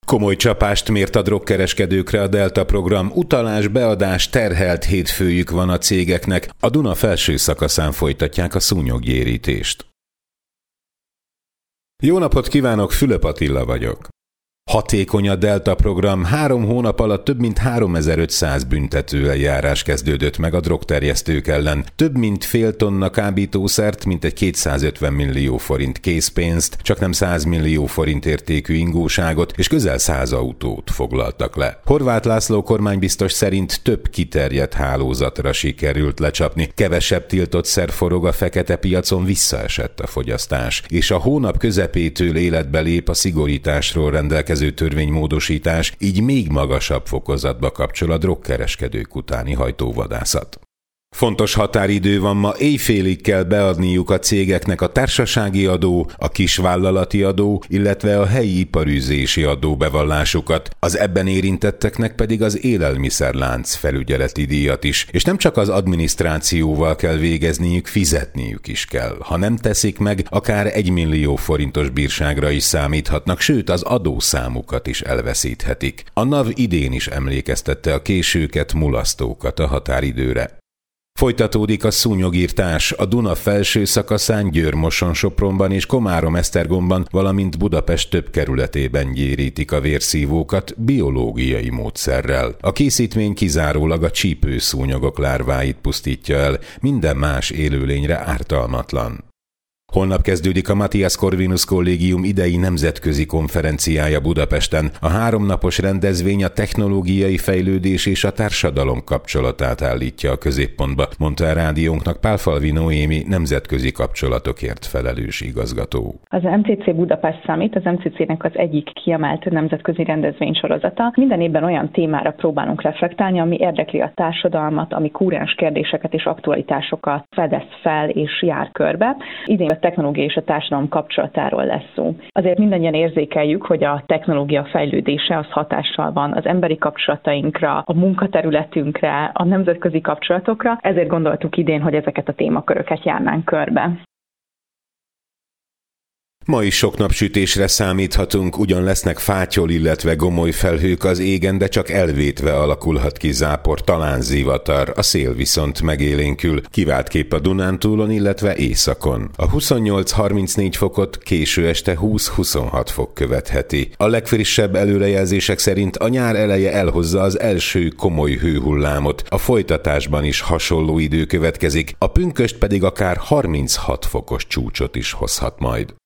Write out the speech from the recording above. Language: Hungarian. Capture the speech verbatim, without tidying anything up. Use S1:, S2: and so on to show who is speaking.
S1: Komoly csapást mért a drogkereskedőkre a Delta program, utalás-beadás terhelt hétfőjük van a cégeknek, a Duna felső szakaszán folytatják a szúnyoggyérítést. Jó napot kívánok, Fülöp Attila vagyok. Hatékony a Delta program, három hónap alatt több mint háromezer-ötszáz büntetőeljárás kezdődött meg a drogterjesztők ellen. Több mint fél tonna kábítószert, mintegy kétszázötven millió forint készpénzt, csak nem száz millió forint értékű ingóságot és közel száz autót foglaltak le. Horváth László kormánybiztos szerint több kiterjedt hálózatra sikerült lecsapni, kevesebb tiltott szer forog a fekete piacon, visszaesett a fogyasztás, és a hónap közepétől életbe lép a szigorításról rendelkező törvénymódosítás, így még magasabb fokozatba kapcsol a drogkereskedők utáni hajtóvadászat. Fontos határidő van, ma éjfélig kell beadniuk a cégeknek a társasági adó, a kisvállalati adó, illetve a helyi iparűzési adó bevallásukat, az ebben érintetteknek pedig az élelmiszerlánc felügyeleti díjat is, és nem csak az adminisztrációval kell végezniük, fizetniük is kell. Ha nem teszik meg, akár egy millió forintos bírságra is számíthatnak, sőt az adószámukat is elveszíthetik. A NAV idén is emlékeztette a későket, mulasztókat a határidőre. Folytatódik a szúnyogírtás a Duna felső szakaszán, Győr-Moson-Sopronban és Komárom-Esztergomban, valamint Budapest több kerületében gyérítik a vérszívókat biológiai módszerrel. A készítmény kizárólag a csípőszúnyogok lárváit pusztítja el, minden más élőlényre ártalmatlan. Holnap kezdődik a Matthias Corvinus Kollégium idei nemzetközi konferenciája Budapesten. A háromnapos rendezvény a technológiai fejlődés és a társadalom kapcsolatát állítja a középpontba, mondta a rádiónknak Pálfalvi Noémi nemzetközi kapcsolatokért felelős igazgató.
S2: Az em cé cé Budapest Summit az em cé cének az egyik kiemelt nemzetközi rendezvénysorozata. Minden évben olyan témára próbálunk reflektálni, ami érdekli a társadalmat, ami kúrens kérdéseket és aktualitásokat fedez fel és jár körbe. Idén technológia és a társadalom kapcsolatáról lesz szó. Azért mindannyian érzékeljük, hogy a technológia fejlődése az hatással van az emberi kapcsolatainkra, a munkaterületünkre, a nemzetközi kapcsolatokra, ezért gondoltuk idén, hogy ezeket a témaköröket járnánk körbe.
S1: Ma is sok napsütésre számíthatunk, ugyan lesznek fátyol, illetve gomoly felhők az égen, de csak elvétve alakulhat ki zápor, talán zivatar, a szél viszont megélénkül, kiváltképp a Dunántúlon, illetve északon. A huszonnyolc-harmincnégy fokot késő este húsz-huszonhat fok követheti. A legfrissebb előrejelzések szerint a nyár eleje elhozza az első komoly hőhullámot, a folytatásban is hasonló idő következik, a pünkösd pedig akár harminchat fokos csúcsot is hozhat majd.